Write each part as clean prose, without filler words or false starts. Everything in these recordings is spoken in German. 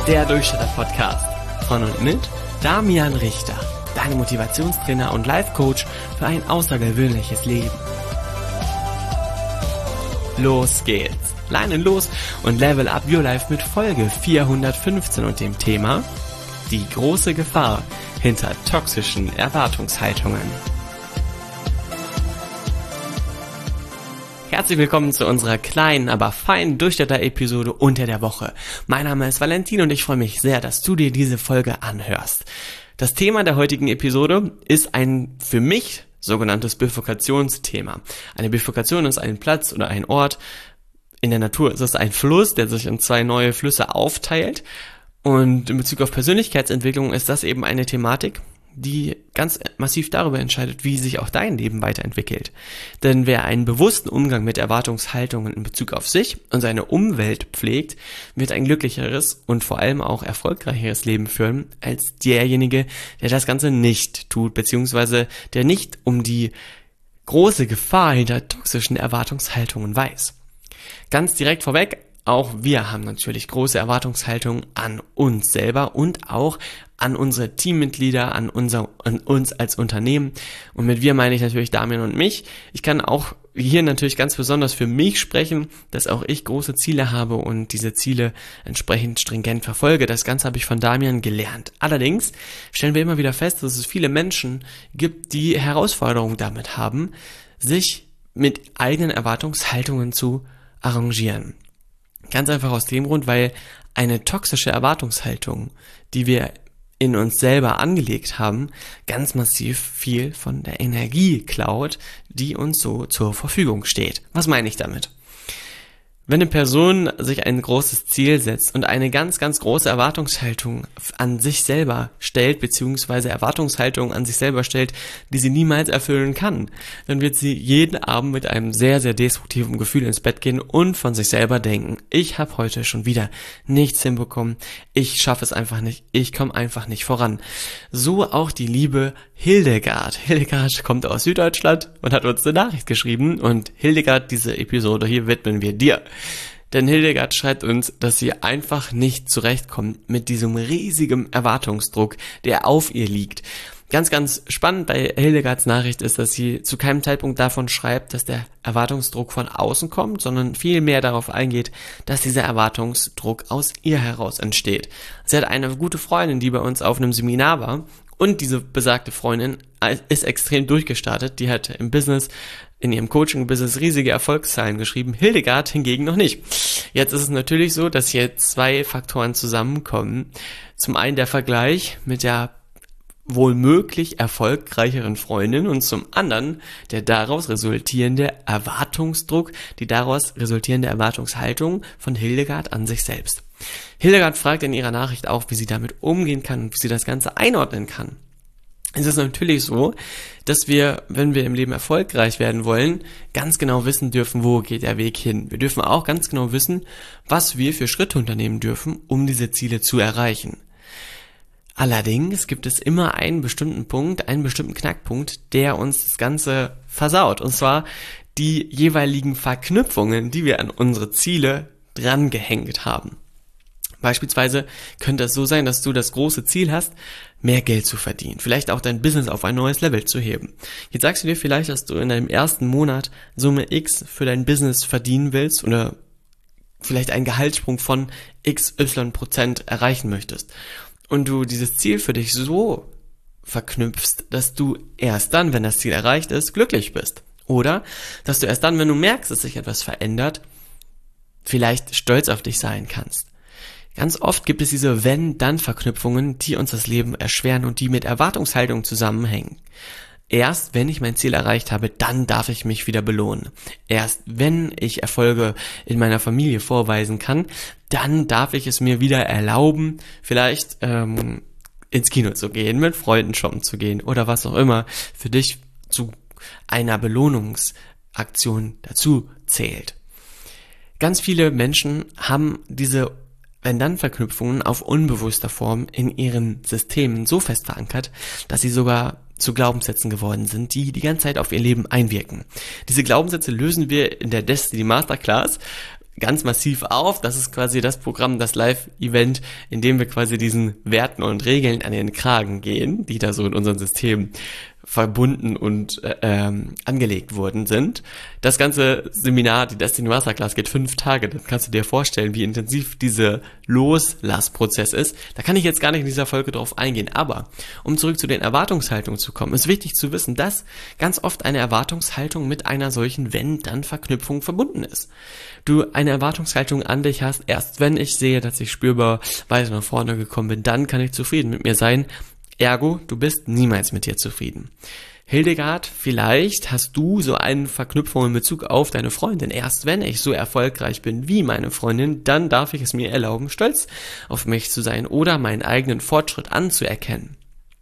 der Durchstarter-Podcast von und mit Damian Richter, dein Motivationstrainer und Life-Coach für ein außergewöhnliches Leben. Los geht's! Leinen los und level up your life mit Folge 415 und dem Thema die große Gefahr hinter toxischen Erwartungshaltungen. Herzlich willkommen zu unserer kleinen, aber feinen Durchstarter-Episode unter der Woche. Mein Name ist Valentin und ich freue mich sehr, dass du dir diese Folge anhörst. Das Thema der heutigen Episode ist ein für mich sogenanntes Bifurkationsthema. Eine Bifurkation ist ein Platz oder ein Ort. In der Natur ist es ein Fluss, der sich in zwei neue Flüsse aufteilt. Und in Bezug auf Persönlichkeitsentwicklung ist das eben eine Thematik, die ganz massiv darüber entscheidet, wie sich auch dein Leben weiterentwickelt. Denn wer einen bewussten Umgang mit Erwartungshaltungen in Bezug auf sich und seine Umwelt pflegt, wird ein glücklicheres und vor allem auch erfolgreicheres Leben führen, als derjenige, der das Ganze nicht tut, beziehungsweise der nicht um die große Gefahr hinter toxischen Erwartungshaltungen weiß. Ganz direkt vorweg, auch wir haben natürlich große Erwartungshaltungen an uns selber und auch an unsere Teammitglieder, an uns als Unternehmen. Und mit wir meine ich natürlich Damian und mich. Ich kann auch hier natürlich ganz besonders für mich sprechen, dass auch ich große Ziele habe und diese Ziele entsprechend stringent verfolge. Das Ganze habe ich von Damian gelernt. Allerdings stellen wir immer wieder fest, dass es viele Menschen gibt, die Herausforderungen damit haben, sich mit eigenen Erwartungshaltungen zu arrangieren. Ganz einfach aus dem Grund, weil eine toxische Erwartungshaltung, die wir in uns selber angelegt haben, ganz massiv viel von der Energie klaut, die uns so zur Verfügung steht. Was meine ich damit? Wenn eine Person sich ein großes Ziel setzt und eine ganz, ganz große Erwartungshaltung an sich selber stellt, beziehungsweise Erwartungshaltung an sich selber stellt, die sie niemals erfüllen kann, dann wird sie jeden Abend mit einem sehr, sehr destruktiven Gefühl ins Bett gehen und von sich selber denken, ich habe heute schon wieder nichts hinbekommen, ich schaffe es einfach nicht, ich komme einfach nicht voran. So auch die liebe Hildegard. Hildegard kommt aus Süddeutschland und hat uns eine Nachricht geschrieben und Hildegard, diese Episode hier widmen wir dir. Denn Hildegard schreibt uns, dass sie einfach nicht zurechtkommt mit diesem riesigen Erwartungsdruck, der auf ihr liegt. Ganz, ganz spannend bei Hildegards Nachricht ist, dass sie zu keinem Zeitpunkt davon schreibt, dass der Erwartungsdruck von außen kommt, sondern viel mehr darauf eingeht, dass dieser Erwartungsdruck aus ihr heraus entsteht. Sie hat eine gute Freundin, die bei uns auf einem Seminar war und diese besagte Freundin ist extrem durchgestartet. Die hat im Business, in ihrem Coaching-Business riesige Erfolgszahlen geschrieben, Hildegard hingegen noch nicht. Jetzt ist es natürlich so, dass hier zwei Faktoren zusammenkommen. Zum einen der Vergleich mit der wohl möglich erfolgreicheren Freundin und zum anderen der daraus resultierende Erwartungsdruck, die daraus resultierende Erwartungshaltung von Hildegard an sich selbst. Hildegard fragt in ihrer Nachricht auch, wie sie damit umgehen kann und wie sie das Ganze einordnen kann. Es ist natürlich so, dass wir, wenn wir im Leben erfolgreich werden wollen, ganz genau wissen dürfen, wo geht der Weg hin. Wir dürfen auch ganz genau wissen, was wir für Schritte unternehmen dürfen, um diese Ziele zu erreichen. Allerdings gibt es immer einen bestimmten Punkt, einen bestimmten Knackpunkt, der uns das Ganze versaut. Und zwar die jeweiligen Verknüpfungen, die wir an unsere Ziele drangehängt haben. Beispielsweise könnte es so sein, dass du das große Ziel hast, mehr Geld zu verdienen, vielleicht auch dein Business auf ein neues Level zu heben. Jetzt sagst du dir vielleicht, dass du in deinem ersten Monat Summe X für dein Business verdienen willst oder vielleicht einen Gehaltssprung von XY% erreichen möchtest. Und du dieses Ziel für dich so verknüpfst, dass du erst dann, wenn das Ziel erreicht ist, glücklich bist. Oder dass du erst dann, wenn du merkst, dass sich etwas verändert, vielleicht stolz auf dich sein kannst. Ganz oft gibt es diese Wenn-Dann-Verknüpfungen, die uns das Leben erschweren und die mit Erwartungshaltung zusammenhängen. Erst wenn ich mein Ziel erreicht habe, dann darf ich mich wieder belohnen. Erst wenn ich Erfolge in meiner Familie vorweisen kann, dann darf ich es mir wieder erlauben, vielleicht ins Kino zu gehen, mit Freunden shoppen zu gehen oder was auch immer für dich zu einer Belohnungsaktion dazu zählt. Ganz viele Menschen haben diese Wenn-Dann-Verknüpfungen auf unbewusster Form in ihren Systemen so fest verankert, dass sie sogar zu Glaubenssätzen geworden sind, die die ganze Zeit auf ihr Leben einwirken. Diese Glaubenssätze lösen wir in der Destiny Masterclass ganz massiv auf. Das ist quasi das Programm, das Live-Event, in dem wir quasi diesen Werten und Regeln an den Kragen gehen, die da so in unserem System verbunden und angelegt worden sind. Das ganze Seminar, die Destiny Masterclass, geht 5 Tage. Dann kannst du dir vorstellen, wie intensiv dieser Loslassprozess ist. Da kann ich jetzt gar nicht in dieser Folge drauf eingehen. Aber um zurück zu den Erwartungshaltungen zu kommen, ist wichtig zu wissen, dass ganz oft eine Erwartungshaltung mit einer solchen Wenn-Dann-Verknüpfung verbunden ist. Du eine Erwartungshaltung an dich hast, erst wenn ich sehe, dass ich spürbar weiter nach vorne gekommen bin, dann kann ich zufrieden mit mir sein. Ergo, du bist niemals mit dir zufrieden. Hildegard, vielleicht hast du so eine Verknüpfung in Bezug auf deine Freundin. Erst wenn ich so erfolgreich bin wie meine Freundin, dann darf ich es mir erlauben, stolz auf mich zu sein oder meinen eigenen Fortschritt anzuerkennen.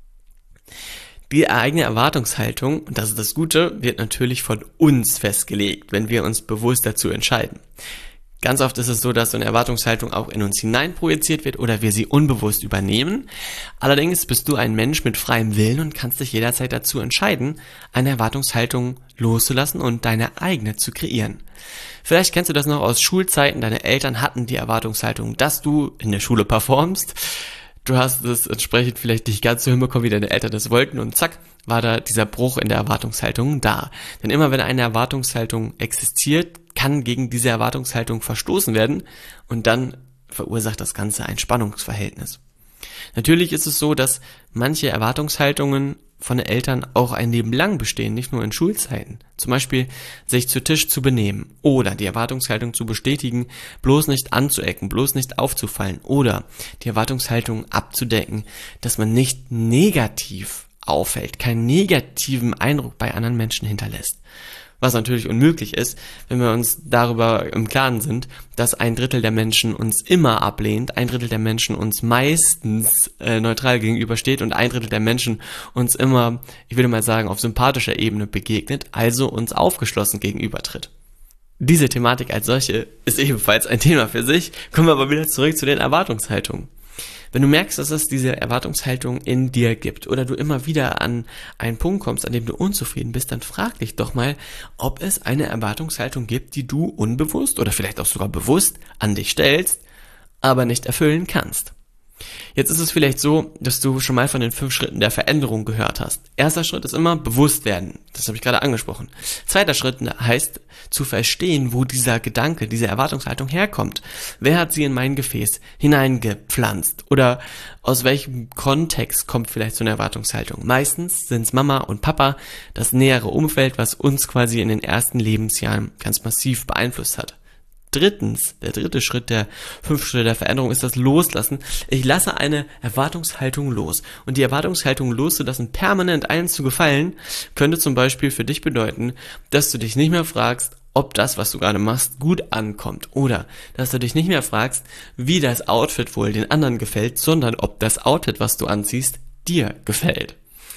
Die eigene Erwartungshaltung, und das ist das Gute, wird natürlich von uns festgelegt, wenn wir uns bewusst dazu entscheiden. Ganz oft ist es so, dass so eine Erwartungshaltung auch in uns hineinprojiziert wird oder wir sie unbewusst übernehmen. Allerdings bist du ein Mensch mit freiem Willen und kannst dich jederzeit dazu entscheiden, eine Erwartungshaltung loszulassen und deine eigene zu kreieren. Vielleicht kennst du das noch aus Schulzeiten, deine Eltern hatten die Erwartungshaltung, dass du in der Schule performst. Du hast es entsprechend vielleicht nicht ganz so hinbekommen, wie deine Eltern das wollten und zack, war da dieser Bruch in der Erwartungshaltung da. Denn immer wenn eine Erwartungshaltung existiert, kann gegen diese Erwartungshaltung verstoßen werden und dann verursacht das Ganze ein Spannungsverhältnis. Natürlich ist es so, dass manche Erwartungshaltungen von den Eltern auch ein Leben lang bestehen, nicht nur in Schulzeiten. Zum Beispiel sich zu Tisch zu benehmen oder die Erwartungshaltung zu bestätigen, bloß nicht anzuecken, bloß nicht aufzufallen oder die Erwartungshaltung abzudecken, dass man nicht negativ auffällt, keinen negativen Eindruck bei anderen Menschen hinterlässt. Was natürlich unmöglich ist, wenn wir uns darüber im Klaren sind, dass 1/3 der Menschen uns immer ablehnt, 1/3 der Menschen uns meistens neutral gegenübersteht und 1/3 der Menschen uns immer, ich würde mal sagen, auf sympathischer Ebene begegnet, also uns aufgeschlossen gegenübertritt. Diese Thematik als solche ist ebenfalls ein Thema für sich. Kommen wir aber wieder zurück zu den Erwartungshaltungen. Wenn du merkst, dass es diese Erwartungshaltung in dir gibt oder du immer wieder an einen Punkt kommst, an dem du unzufrieden bist, dann frag dich doch mal, ob es eine Erwartungshaltung gibt, die du unbewusst oder vielleicht auch sogar bewusst an dich stellst, aber nicht erfüllen kannst. Jetzt ist es vielleicht so, dass du schon mal von den 5 Schritten der Veränderung gehört hast. Erster Schritt ist immer bewusst werden. Das habe ich gerade angesprochen. Zweiter Schritt heißt zu verstehen, wo dieser Gedanke, diese Erwartungshaltung herkommt. Wer hat sie in mein Gefäß hineingepflanzt? Oder aus welchem Kontext kommt vielleicht so eine Erwartungshaltung? Meistens sind es Mama und Papa, das nähere Umfeld, was uns quasi in den ersten Lebensjahren ganz massiv beeinflusst hat. Drittens, der 3. Schritt der 5 Schritte der Veränderung ist das Loslassen. Ich lasse eine Erwartungshaltung los. Und die Erwartungshaltung loszulassen, permanent allen zu gefallen, könnte zum Beispiel für dich bedeuten, dass du dich nicht mehr fragst, ob das, was du gerade machst, gut ankommt. Oder dass du dich nicht mehr fragst, wie das Outfit wohl den anderen gefällt, sondern ob das Outfit, was du anziehst, dir gefällt.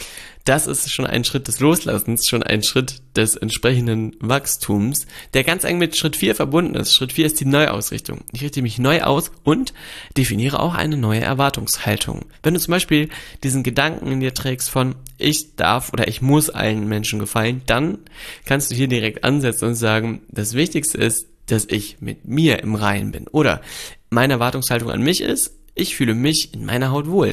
Das ist schon ein Schritt des Loslassens, schon ein Schritt des entsprechenden Wachstums, der ganz eng mit Schritt 4 verbunden ist. Schritt 4 ist die Neuausrichtung. Ich richte mich neu aus und definiere auch eine neue Erwartungshaltung. Wenn du zum Beispiel diesen Gedanken in dir trägst von ich darf oder ich muss allen Menschen gefallen, dann kannst du hier direkt ansetzen und sagen, das Wichtigste ist, dass ich mit mir im Reinen bin. Oder meine Erwartungshaltung an mich ist, ich fühle mich in meiner Haut wohl.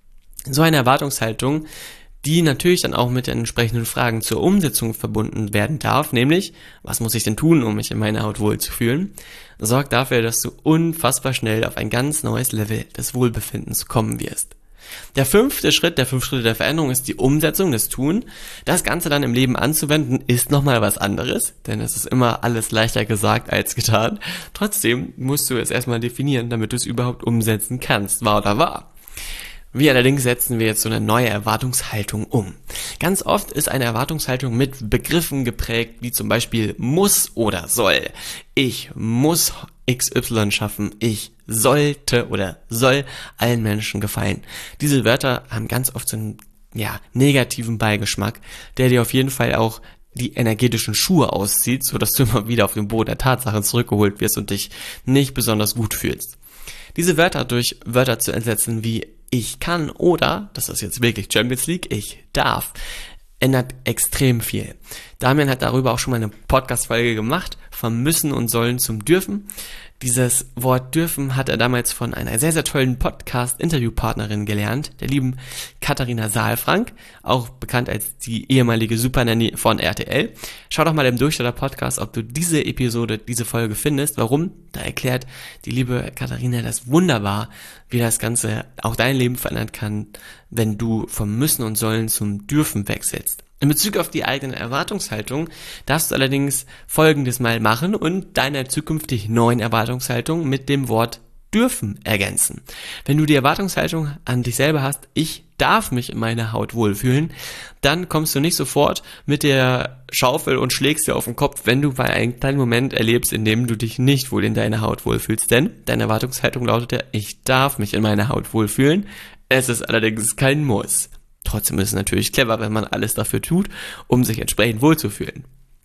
So eine Erwartungshaltung, die natürlich dann auch mit den entsprechenden Fragen zur Umsetzung verbunden werden darf, nämlich, was muss ich denn tun, um mich in meiner Haut wohl zu fühlen, sorgt dafür, dass du unfassbar schnell auf ein ganz neues Level des Wohlbefindens kommen wirst. Der 5. Schritt der 5 Schritte der Veränderung ist die Umsetzung, das Tun. Das Ganze dann im Leben anzuwenden, ist nochmal was anderes, denn es ist immer alles leichter gesagt als getan. Trotzdem musst du es erstmal definieren, damit du es überhaupt umsetzen kannst, wahr oder wahr. Wie allerdings setzen wir jetzt so eine neue Erwartungshaltung um? Ganz oft ist eine Erwartungshaltung mit Begriffen geprägt, wie zum Beispiel muss oder soll. Ich muss XY schaffen, ich sollte oder soll allen Menschen gefallen. Diese Wörter haben ganz oft so einen negativen Beigeschmack, der dir auf jeden Fall auch die energetischen Schuhe auszieht, sodass du immer wieder auf den Boden der Tatsachen zurückgeholt wirst und dich nicht besonders gut fühlst. Diese Wörter durch Wörter zu ersetzen wie ich kann oder, das ist jetzt wirklich Champions League, ich darf, ändert extrem viel. Damian hat darüber auch schon mal eine Podcast-Folge gemacht, vom Müssen und Sollen zum Dürfen. Dieses Wort dürfen hat er damals von einer sehr, sehr tollen Podcast-Interviewpartnerin gelernt, der lieben Katharina Saalfrank, auch bekannt als die ehemalige Supernanny von RTL. Schau doch mal im Durchstarter-Podcast, ob du diese Folge findest. Warum? Da erklärt die liebe Katharina das wunderbar, wie das Ganze auch dein Leben verändern kann, wenn du vom Müssen und Sollen zum Dürfen wechselst. In Bezug auf die eigene Erwartungshaltung darfst du allerdings Folgendes mal machen und deine zukünftig neuen Erwartungshaltung mit dem Wort dürfen ergänzen. Wenn du die Erwartungshaltung an dich selber hast, ich darf mich in meiner Haut wohlfühlen, dann kommst du nicht sofort mit der Schaufel und schlägst dir auf den Kopf, wenn du mal einen kleinen Moment erlebst, in dem du dich nicht wohl in deiner Haut wohlfühlst. Denn deine Erwartungshaltung lautet ja, ich darf mich in meiner Haut wohlfühlen. Es ist allerdings kein Muss. Trotzdem ist es natürlich clever, wenn man alles dafür tut, um sich entsprechend wohlzufühlen.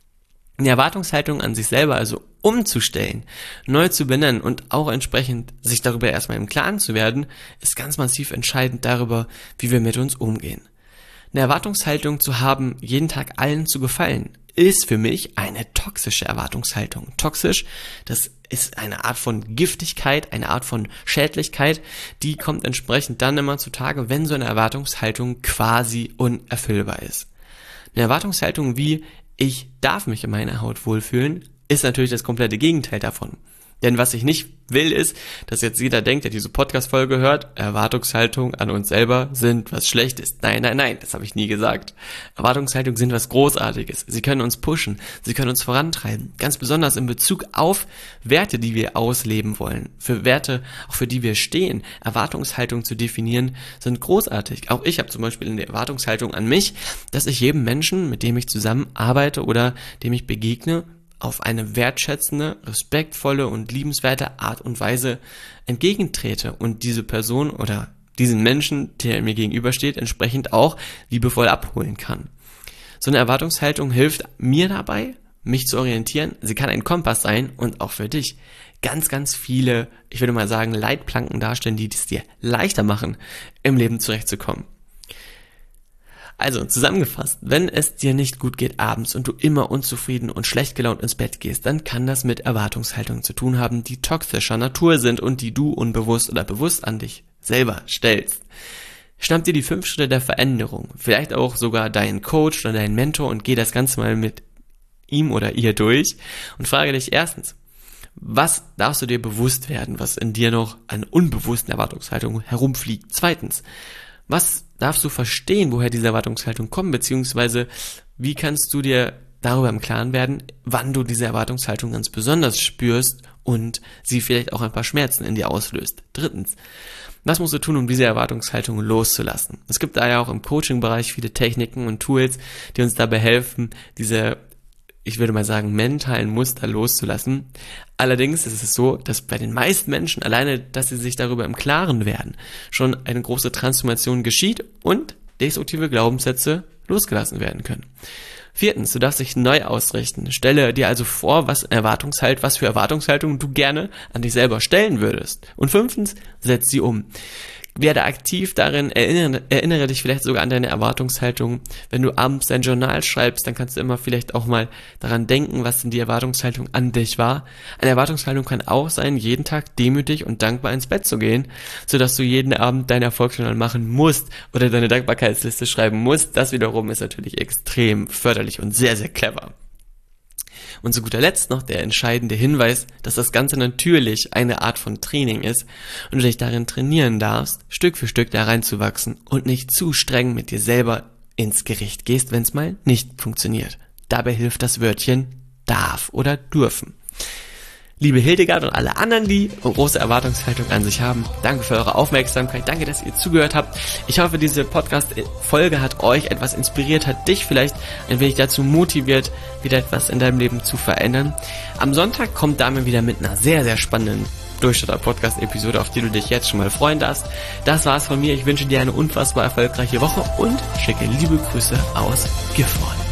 Die Erwartungshaltung an sich selber also umzustellen, neu zu benennen und auch entsprechend sich darüber erstmal im Klaren zu werden, ist ganz massiv entscheidend darüber, wie wir mit uns umgehen. Eine Erwartungshaltung zu haben, jeden Tag allen zu gefallen, ist für mich eine toxische Erwartungshaltung. Toxisch, das ist eine Art von Giftigkeit, eine Art von Schädlichkeit, die kommt entsprechend dann immer zutage, wenn so eine Erwartungshaltung quasi unerfüllbar ist. Eine Erwartungshaltung wie, ich darf mich in meiner Haut wohlfühlen, ist natürlich das komplette Gegenteil davon. Denn was ich nicht will, ist, dass jetzt jeder denkt, der diese Podcast-Folge hört, Erwartungshaltung an uns selber sind was Schlechtes. Nein, das habe ich nie gesagt. Erwartungshaltung sind was Großartiges. Sie können uns pushen, sie können uns vorantreiben. Ganz besonders in Bezug auf Werte, die wir ausleben wollen. Für Werte, auch für die wir stehen. Erwartungshaltung zu definieren, sind großartig. Auch ich habe zum Beispiel eine Erwartungshaltung an mich, dass ich jedem Menschen, mit dem ich zusammenarbeite oder dem ich begegne, auf eine wertschätzende, respektvolle und liebenswerte Art und Weise entgegentrete und diese Person oder diesen Menschen, der mir gegenübersteht, entsprechend auch liebevoll abholen kann. So eine Erwartungshaltung hilft mir dabei, mich zu orientieren. Sie kann ein Kompass sein und auch für dich ganz, ganz viele, ich würde mal sagen, Leitplanken darstellen, die es dir leichter machen, im Leben zurechtzukommen. Also zusammengefasst, wenn es dir nicht gut geht abends und du immer unzufrieden und schlecht gelaunt ins Bett gehst, dann kann das mit Erwartungshaltungen zu tun haben, die toxischer Natur sind und die du unbewusst oder bewusst an dich selber stellst. Schnapp dir die 5 Schritte der Veränderung, vielleicht auch sogar deinen Coach oder deinen Mentor und geh das Ganze mal mit ihm oder ihr durch und frage dich erstens, was darfst du dir bewusst werden, was in dir noch an unbewussten Erwartungshaltungen herumfliegt? Zweitens, was darfst du verstehen, woher diese Erwartungshaltung kommt, beziehungsweise wie kannst du dir darüber im Klaren werden, wann du diese Erwartungshaltung ganz besonders spürst und sie vielleicht auch ein paar Schmerzen in dir auslöst. Drittens, was musst du tun, um diese Erwartungshaltung loszulassen? Es gibt da ja auch im Coaching-Bereich viele Techniken und Tools, die uns dabei helfen, diese, ich würde mal sagen, mentalen Muster loszulassen. Allerdings ist es so, dass bei den meisten Menschen alleine, dass sie sich darüber im Klaren werden, schon eine große Transformation geschieht und destruktive Glaubenssätze losgelassen werden können. Viertens, du darfst dich neu ausrichten. Stelle dir also vor, was für Erwartungshaltung du gerne an dich selber stellen würdest. Und fünftens, setz sie um. Werde aktiv darin, erinnere dich vielleicht sogar an deine Erwartungshaltung. Wenn du abends dein Journal schreibst, dann kannst du immer vielleicht auch mal daran denken, was denn die Erwartungshaltung an dich war. Eine Erwartungshaltung kann auch sein, jeden Tag demütig und dankbar ins Bett zu gehen, sodass du jeden Abend dein Erfolgsjournal machen musst oder deine Dankbarkeitsliste schreiben musst. Das wiederum ist natürlich extrem förderlich und sehr, sehr clever. Und zu guter Letzt noch der entscheidende Hinweis, dass das Ganze natürlich eine Art von Training ist und du dich darin trainieren darfst, Stück für Stück da reinzuwachsen und nicht zu streng mit dir selber ins Gericht gehst, wenn es mal nicht funktioniert. Dabei hilft das Wörtchen darf oder dürfen. Liebe Hildegard und alle anderen, die große Erwartungshaltung an sich haben, danke für eure Aufmerksamkeit, danke, dass ihr zugehört habt. Ich hoffe, diese Podcast-Folge hat euch etwas inspiriert, hat dich vielleicht ein wenig dazu motiviert, wieder etwas in deinem Leben zu verändern. Am Sonntag kommt Damian wieder mit einer sehr, sehr spannenden Durchstarter-Podcast-Episode, auf die du dich jetzt schon mal freuen darfst. Das war's von mir, ich wünsche dir eine unfassbar erfolgreiche Woche und schicke liebe Grüße aus Gifhorn.